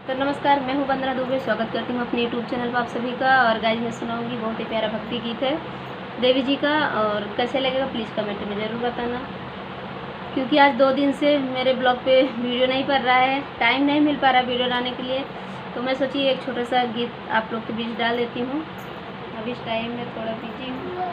तो नमस्कार, मैं हूँ वंदना दुबे। स्वागत करती हूँ अपने यूट्यूब चैनल पर आप सभी का। और गाइस मैं सुनाऊंगी बहुत ही प्यारा भक्ति गीत है देवी जी का, और कैसे लगेगा प्लीज़ कमेंट में ज़रूर बताना। क्योंकि आज 2 दिन से मेरे ब्लॉग पे वीडियो नहीं पड़ रहा है, टाइम नहीं मिल पा रहा वीडियो डालने के लिए, तो मैं सोची एक छोटा सा गीत आप लोग के बीच डाल देती हूँ। अभी इस टाइम में थोड़ा बिजी हूँ।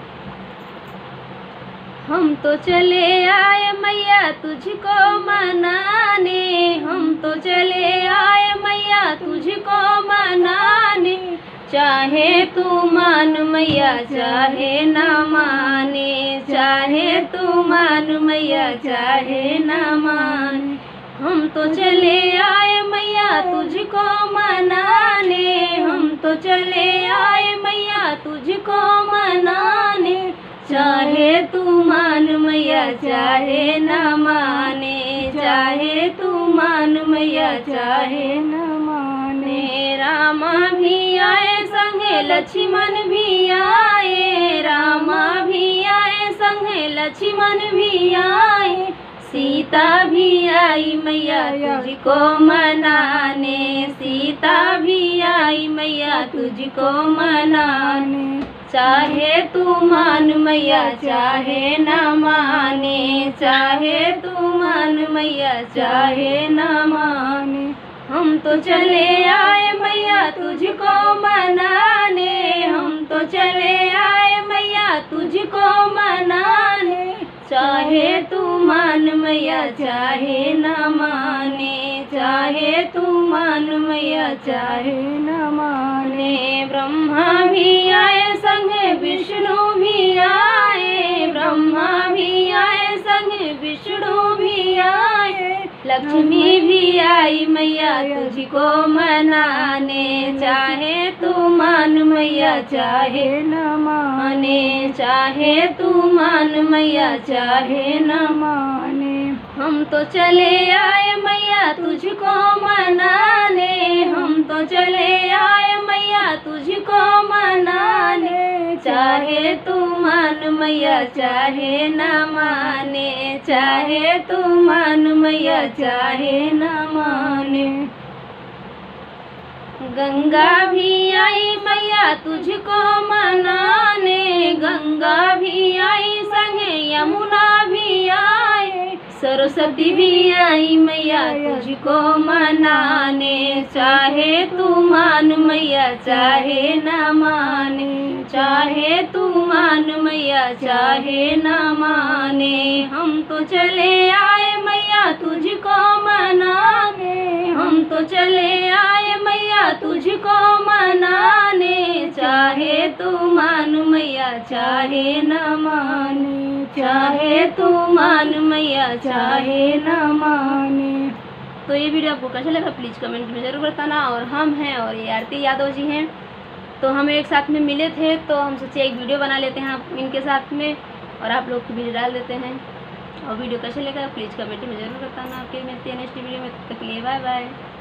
हम तो चले आए मैया तुझको मनाने, हम तो चले आए मैया तुझको मनाने, चाहे तू मान मैया चाहे न माने, चाहे तू मान मैया चाहे न माने। हम तो चले आए मैया तुझको मनाने, हम तो चले आए मैया तुझको मनाने, चाहे तू मान मैया चाहे न माने, चाहे तू मान मैया चाहे न माने। रामा भी आए संगे लक्ष्मण भी आए, रामा भी आए संगे लक्ष्मण भी आए, सीता भी आई मैया तुझको मनाने, सीता भी आई मैया तुझको मनाने, चाहे तू मान मैया चाहे न माने, चाहे तू मान मैया चाहे न माने। हम तो चले आए मैया तुझको मनाने, हम तो चले आए मैया तुझको मनाने, चाहे तू मान मैया चाहे न माने, चाहे तू मान मैया चाहे न माने। ब्रह्मा भी आए संगे विष्णु भी आए, ब्रह्मा भी आए संगे विष्णु भी आए, लक्ष्मी भी आई मैया तुझको मनाने, चाहे तू मान मैया चाहे न माने, चाहे तू मान मैया चाहे न माने। हम तो चले आए मैया तुझको मनाने, हम तो चले आए मैया तुझको मनाने, चाहे तू मान मैया चाहे न माने, चाहे तू मान मैया चाहे न माने। गंगा भी आई मैया तुझको मनाने, गंगा भी आई संगे यमुना भी आए, सरस्वती भी आई मैया तुझको मनाने, चाहे तू मान मैया चाहे न माने, चाहे तू मान मैया चाहे न माने। हम तो चले आए मैया तुझको मनाने, हम तो चले आए मैया तुझको मनाने, चाहे तू मान मैया चाहे न माने, चाहे तू मान मैया चाहे न माने। तो ये वीडियो आपको कैसा लगा प्लीज़ कमेंट में ज़रूर बताना। और हम हैं और ये आरती यादव जी हैं, तो हम एक साथ में मिले थे, तो हम सोचे एक वीडियो बना लेते हैं आप इनके साथ में और आप लोग की वीडियो डाल देते हैं। और वीडियो कैसे लगा प्लीज़ कमेंट में ज़रूर बताना। फिर मिलते हैं नेक्स्ट वीडियो में, तब तक के लिए बाय बाय।